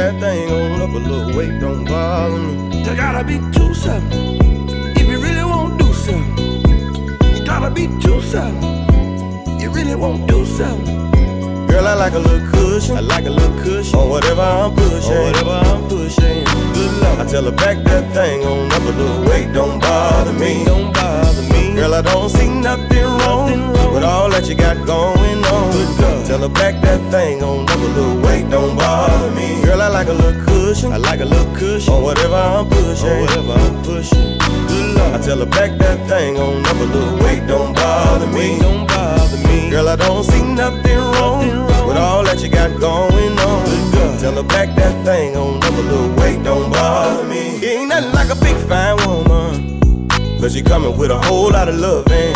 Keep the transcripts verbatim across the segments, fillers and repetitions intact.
that thing on up a little weight, don't bother me. You gotta be two something if you really won't do something. You gotta be two something. You really won't do something. Girl, I like a little cushion. I like a little cushion on whatever I'm pushing. On whatever I'm pushing. Good luck. I tell her back that thing on up a little weight, don't bother me. Don't bother me. Girl, I don't see nothing wrong, nothing wrong with all that you got going on. Good luck. Tell her back that thing on up a little weight, don't bother me. Girl, I like a little cushion. I like a little cushion on whatever I'm pushing. On whatever I'm pushing. Good luck. I tell her back that thing on up a little weight, don't bother me. Don't bother me. Girl, I don't see nothing wrong, nothing wrong with all that you got going on. Good. Tell her back that thing on up a little weight, don't bother me. It ain't nothing like a big fine woman, cause she coming with a whole lot of love, man.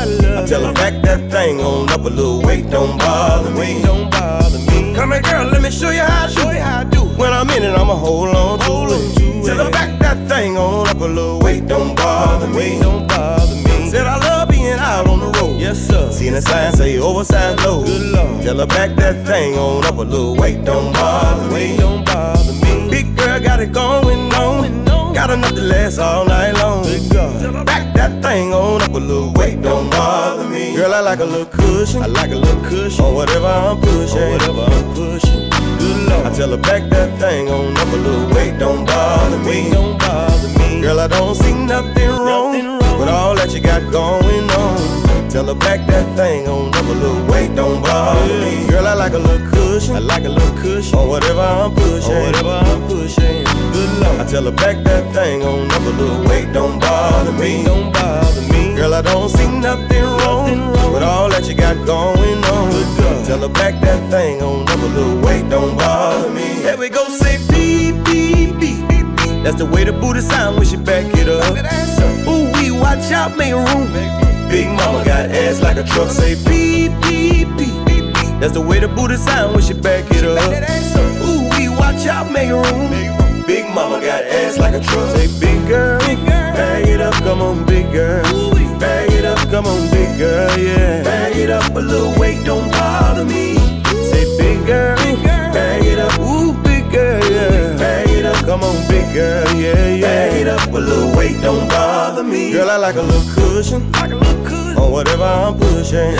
I tell her back that thing on up a little weight, don't bother me. Don't bother me. Come here, girl, let me show you how I do. How I do. When I'm in it, I'ma hold on to hold it. To tell her back that thing on up a little weight, don't bother me. Don't bother me. Said I love being out on the road. Yes, sir. Seeing the sign say oversized load. Good Lord. Tell her back that thing on up a little weight, don't bother me. Don't bother me. Big girl got it going on. Got enough to last all night long. Back that thing on up a little weight, don't bother me. Girl, I like a little cushion. I like a little cushion on whatever I'm pushing. On whatever I'm pushing. Good Lord. I tell her back that thing on up a little weight, don't bother me. Don't bother me. Girl, I don't see nothing wrong, nothing wrong with all that you got going on. Tell her back that thing on up a little weight, don't bother me. Girl, I like a little cushion. I like a little cushion on whatever I'm pushing. On whatever I'm pushing. Good Lord. I tell her back that thing on up a little weight, don't bother me. Don't bother me. Girl, I don't see nothing wrong, nothing wrong with all that you got going on. Good. Tell her back that thing on up a little weight, don't bother me. Here we go, say beep, beep, beep, beep, beep. That's the way the booty sound when she back it up. Ooh, we watch out, make room. Big mama got ass like a truck, say beep, beep, beep, beep, beep. That's the way the booty sound when she back it up. Ooh, we watch out, make room. Big mama got ass like a truck, say big girl, big girl, bag it up, come on, big girl. Bag it up, come on, big girl, yeah. Bag it up, a little weight, don't bother me. Say big girl, big girl, bag it up, ooh, big girl, yeah. Bag it up, come on, big girl, yeah, yeah. Bag it up, a little weight, don't bother me. Girl, I like a little cushion, like a little cushion on whatever I'm pushing.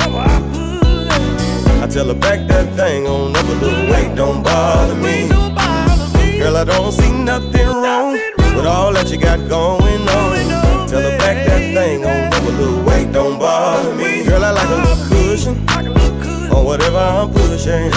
I tell her back that thing on up a little weight, don't bother me. Girl, I don't see nothing wrong with all that you got going on. Tell her back that thing on up a little weight, don't bother me. Girl, I like a little cushion on whatever I'm pushing.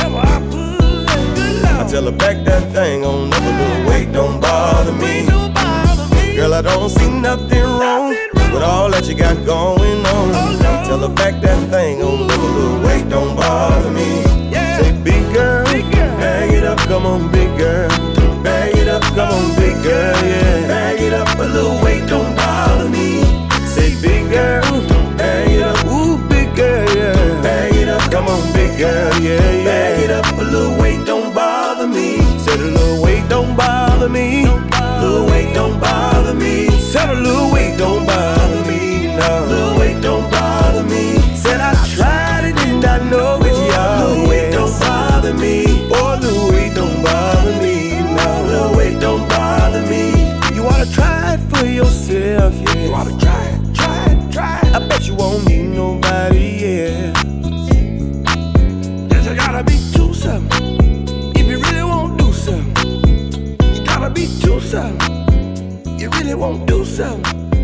I tell her back that thing on up a little weight, don't bother me. Girl, I don't see nothing wrong with all that you got going on. Tell her back that thing on up a little weight, don't bother me. Say big girl, bag it up, come on, big girl. Bag it up, come on, big girl, yeah. Bag it up, a little weight, don't bother me. Say big girl, bag it up, ooh, big girl, yeah. Bag it up, come on, big girl, yeah, yeah. Bag it up, a little weight, don't bother me. Said a little weight, don't bother me. Little weight, don't bother me. Said a little weight, don't bother me. No, little weight, don't bother me. Said I tried it and I know it, y'all. Little weight, don't bother me. Oh, little weight, don't bother me. Little weight don't bother me. You wanna try it for yourself, yeah. You wanna try it, try it, try it. I bet you won't need nobody, yeah. Cause you gotta be two something if you really won't do something. You gotta be two something. You really won't do something.